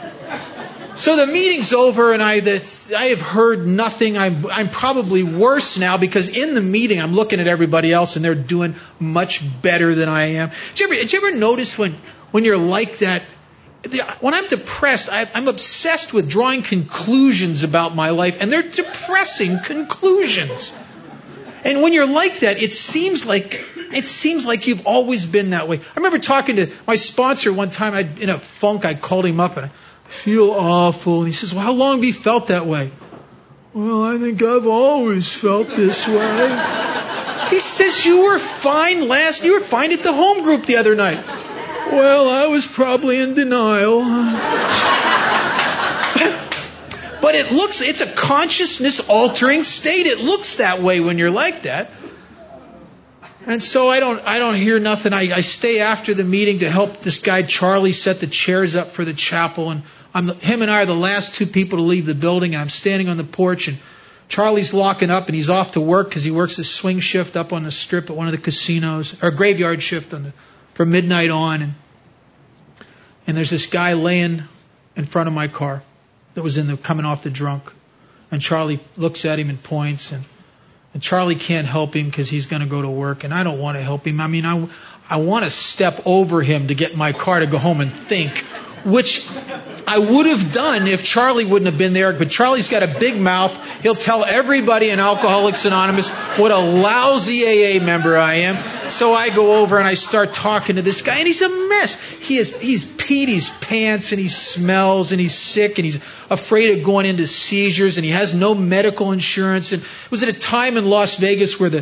So the meeting's over, and I have heard nothing. I'm probably worse now because in the meeting I'm looking at everybody else and they're doing much better than I am. Did you ever notice when you're like that? When I'm depressed, I'm obsessed with drawing conclusions about my life, and they're depressing conclusions. And when you're like that, it seems like you've always been that way. I remember talking to my sponsor one time. In a funk, I called him up and I feel awful. And he says, well, how long have you felt that way? Well, I think I've always felt this way. He says, you were fine at the home group the other night. Well, I was probably in denial. But it's a consciousness altering state. It looks that way when you're like that. And so I don't hear nothing. I stay after the meeting to help this guy Charlie set the chairs up for the chapel. And him and I are the last two people to leave the building. And I'm standing on the porch, and Charlie's locking up, and he's off to work because he works a swing shift up on the strip at one of the casinos, or graveyard shift from midnight on. And there's this guy laying in front of my car that was coming off the drunk. And Charlie looks at him and points, and Charlie can't help him because he's going to go to work, and I don't want to help him. I mean, I want to step over him to get in my car to go home and think, which I would have done if Charlie wouldn't have been there. But Charlie's got a big mouth. He'll tell everybody in Alcoholics Anonymous what a lousy AA member I am. So I go over and I start talking to this guy, and he's a mess. He's peed his pants, and he smells, and he's sick, and he's afraid of going into seizures, and he has no medical insurance. And it was at a time in Las Vegas where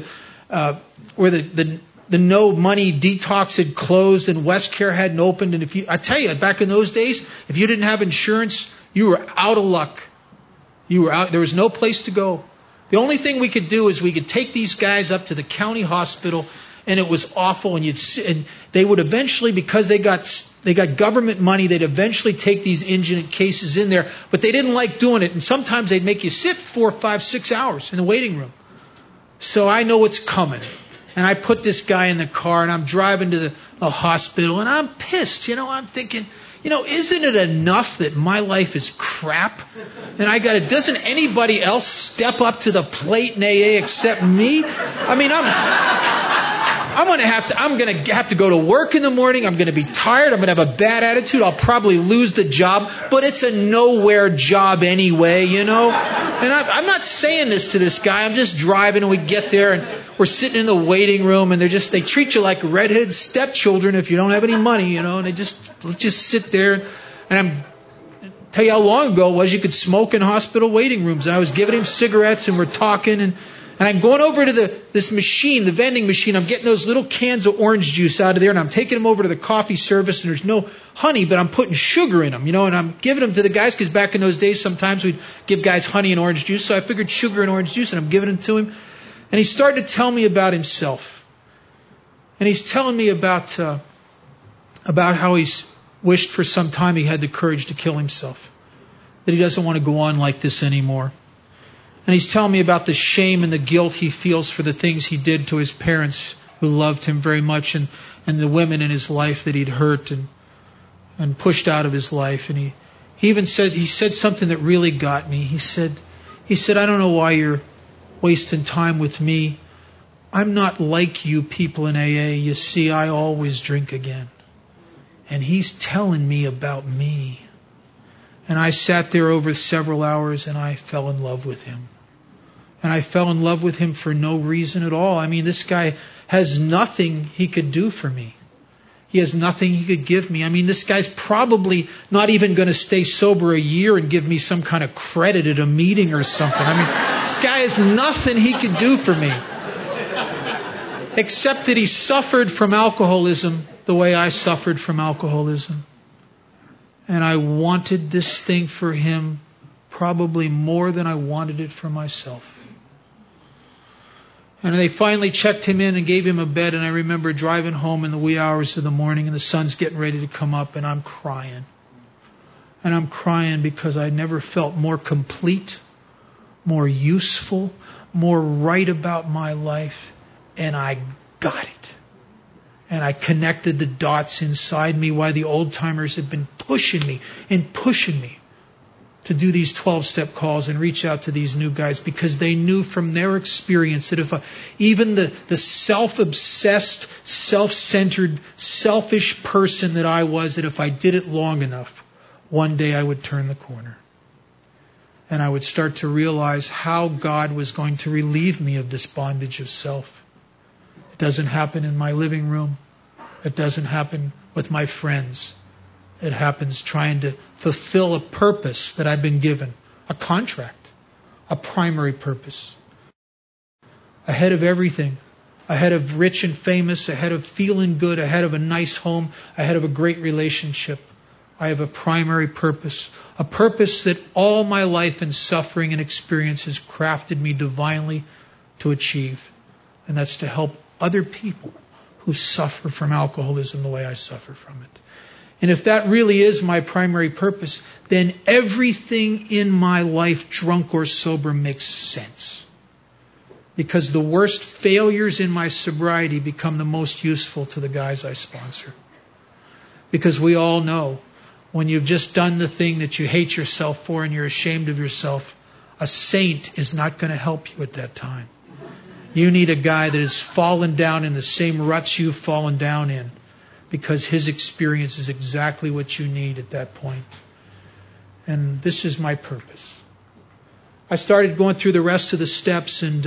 the no money detox had closed and WestCare hadn't opened. And I tell you, back in those days, if you didn't have insurance, you were out of luck. You were out. There was no place to go. The only thing we could do is we could take these guys up to the county hospital, and it was awful. And they would eventually, because they got government money, they'd eventually take these indigent cases in there, but they didn't like doing it. And sometimes they'd make you sit 4, 5, 6 hours in the waiting room. So I know what's coming. And I put this guy in the car, and I'm driving to the hospital, and I'm pissed. I'm thinking, isn't it enough that my life is crap? And doesn't anybody else step up to the plate in AA except me? I mean, I'm going to have to go to work in the morning. I'm going to be tired. I'm going to have a bad attitude. I'll probably lose the job, but it's a nowhere job anyway, And I'm not saying this to this guy. I'm just driving, and we get there, and we're sitting in the waiting room, and they treat you like redheaded stepchildren if you don't have any money, and they just sit there. And tell you how long ago it was you could smoke in hospital waiting rooms. And I was giving him cigarettes, and we're talking, and I'm going over to this machine, the vending machine. I'm getting those little cans of orange juice out of there, and I'm taking them over to the coffee service, and there's no honey, but I'm putting sugar in them, and I'm giving them to the guys, because back in those days, sometimes we'd give guys honey and orange juice. So I figured sugar and orange juice, and I'm giving it to him. And he started to tell me about himself. And he's telling me about how he's wished for some time he had the courage to kill himself, that he doesn't want to go on like this anymore. And he's telling me about the shame and the guilt he feels for the things he did to his parents who loved him very much, and the women in his life that he'd hurt and pushed out of his life. And he even said something that really got me. He said, I don't know why you're wasting time with me. I'm not like you people in AA. You see, I always drink again. And he's telling me about me. And I sat there over several hours, and I fell in love with him. And I fell in love with him for no reason at all. I mean, this guy has nothing he could do for me. He has nothing he could give me. I mean, this guy's probably not even going to stay sober a year and give me some kind of credit at a meeting or something. I mean, this guy has nothing he could do for me, except that he suffered from alcoholism the way I suffered from alcoholism. And I wanted this thing for him probably more than I wanted it for myself. And they finally checked him in and gave him a bed. And I remember driving home in the wee hours of the morning, and the sun's getting ready to come up, and I'm crying. And I'm crying because I never felt more complete, more useful, more right about my life. And I got it. And I connected the dots inside me why the old timers had been pushing me to do these 12-step calls and reach out to these new guys, because they knew from their experience that if even the self-obsessed, self-centered, selfish person that I was, that if I did it long enough, one day I would turn the corner. And I would start to realize how God was going to relieve me of this bondage of self. It doesn't happen in my living room. It doesn't happen with my friends. It happens trying to fulfill a purpose that I've been given, a contract, a primary purpose. Ahead of everything, ahead of rich and famous, ahead of feeling good, ahead of a nice home, ahead of a great relationship, I have a primary purpose, a purpose that all my life and suffering and experience has crafted me divinely to achieve. And that's to help other people who suffer from alcoholism the way I suffer from it. And if that really is my primary purpose, then everything in my life, drunk or sober, makes sense. Because the worst failures in my sobriety become the most useful to the guys I sponsor. Because we all know, when you've just done the thing that you hate yourself for and you're ashamed of yourself, a saint is not going to help you at that time. You need a guy that has fallen down in the same ruts you've fallen down in, because his experience is exactly what you need at that point. And this is my purpose. I started going through the rest of the steps, and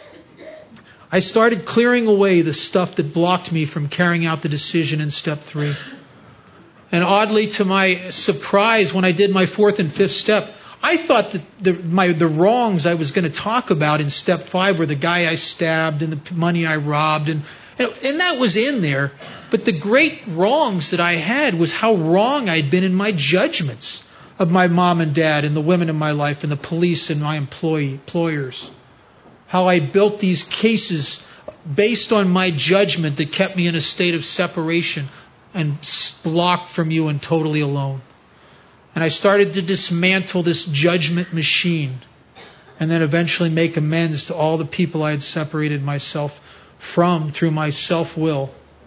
I started clearing away the stuff that blocked me from carrying out the decision in step 3. And oddly, to my surprise, when I did my 4th and 5th step, I thought that the wrongs I was going to talk about in step 5 were the guy I stabbed and the money I robbed, and that was in there. But the great wrongs that I had was how wrong I'd been in my judgments of my mom and dad and the women in my life and the police and my employers. How I built these cases based on my judgment that kept me in a state of separation and blocked from you and totally alone. And I started to dismantle this judgment machine and then eventually make amends to all the people I had separated myself from through my self-will,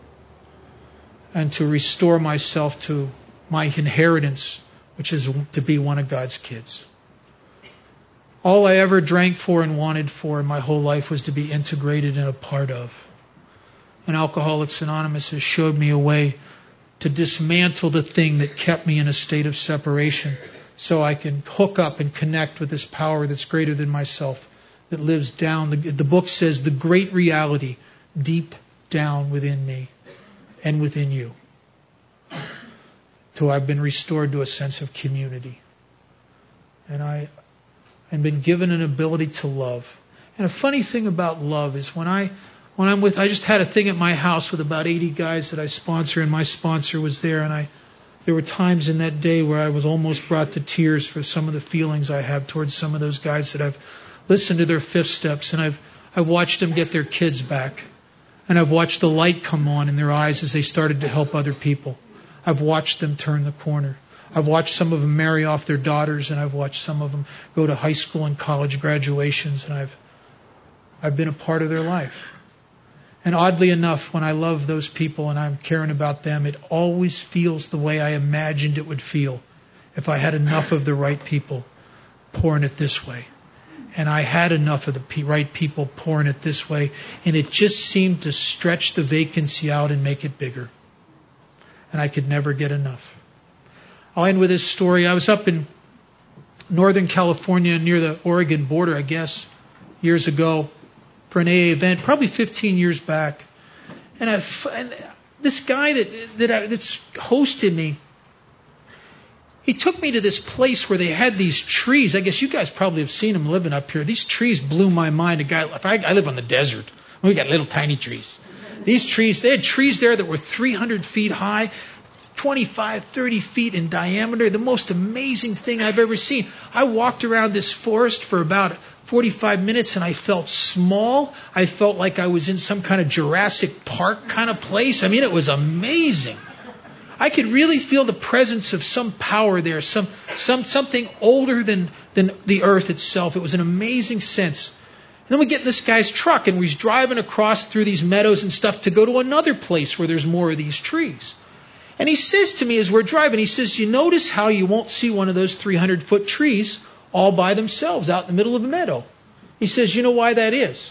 and to restore myself to my inheritance, which is to be one of God's kids. All I ever drank for and wanted for in my whole life was to be integrated and a part of. And Alcoholics Anonymous has showed me a way to dismantle the thing that kept me in a state of separation, so I can hook up and connect with this power that's greater than myself, that lives down. The book says the great reality deep down within me and within you. So I've been restored to a sense of community. And I've been given an ability to love. And a funny thing about love is when I just had a thing at my house with about 80 guys that I sponsor, and my sponsor was there, and there were times in that day where I was almost brought to tears for some of the feelings I have towards some of those guys that I've listened to their 5th steps, and I've watched them get their kids back. And I've watched the light come on in their eyes as they started to help other people. I've watched them turn the corner. I've watched some of them marry off their daughters, and I've watched some of them go to high school and college graduations, and I've been a part of their life. And oddly enough, when I love those people and I'm caring about them, it always feels the way I imagined it would feel if I had enough of the right people pouring it this way. And I had enough of the right people pouring it this way, and it just seemed to stretch the vacancy out and make it bigger. And I could never get enough. I'll end with this story. I was up in Northern California near the Oregon border, I guess, years ago for an AA event, probably 15 years back. And this guy that's hosted me, he took me to this place where they had these trees. I guess you guys probably have seen them living up here. These trees blew my mind. I live on the desert. We got little tiny trees. These trees, they had trees there that were 300 feet high, 25, 30 feet in diameter. The most amazing thing I've ever seen. I walked around this forest for about 45 minutes and I felt small. I felt like I was in some kind of Jurassic Park kind of place. I mean, it was amazing. I could really feel the presence of some power there, something older than the earth itself. It was an amazing sense. And then we get in this guy's truck and he's driving across through these meadows and stuff to go to another place where there's more of these trees. And he says to me as we're driving, he says, you notice how you won't see one of those 300-foot trees all by themselves out in the middle of a meadow. He says, you know why that is?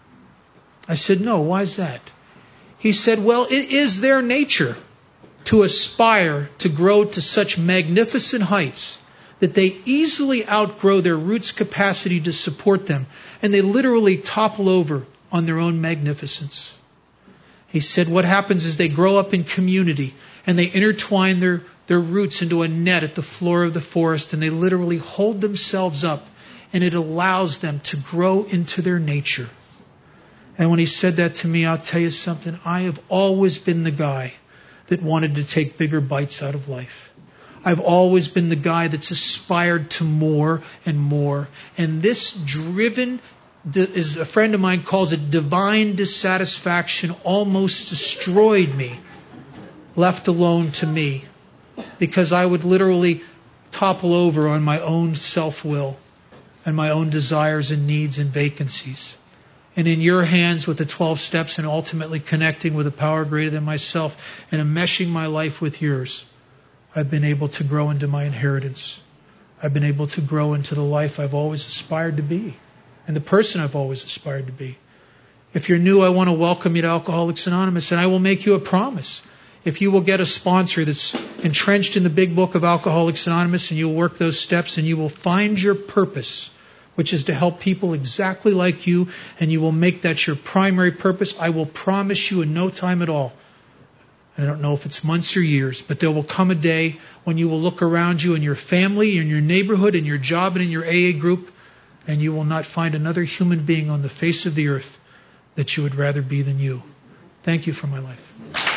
I said, no, why is that? He said, well, it is their nature to aspire to grow to such magnificent heights that they easily outgrow their roots' capacity to support them, and they literally topple over on their own magnificence. He said what happens is they grow up in community, and they intertwine their roots into a net at the floor of the forest, and they literally hold themselves up, and it allows them to grow into their nature. And when he said that to me, I'll tell you something, I have always been the guy that wanted to take bigger bites out of life. I've always been the guy that's aspired to more and more. And this driven, as a friend of mine calls it, divine dissatisfaction almost destroyed me, left alone to me, because I would literally topple over on my own self-will and my own desires and needs and vacancies. And in your hands with the 12 steps and ultimately connecting with a power greater than myself and enmeshing my life with yours, I've been able to grow into my inheritance. I've been able to grow into the life I've always aspired to be and the person I've always aspired to be. If you're new, I want to welcome you to Alcoholics Anonymous, and I will make you a promise. If you will get a sponsor that's entrenched in the big book of Alcoholics Anonymous and you'll work those steps and you will find your purpose, which is to help people exactly like you, and you will make that your primary purpose, I will promise you in no time at all, I don't know if it's months or years, but there will come a day when you will look around you in your family, in your neighborhood, in your job, and in your AA group, and you will not find another human being on the face of the earth that you would rather be than you. Thank you for my life.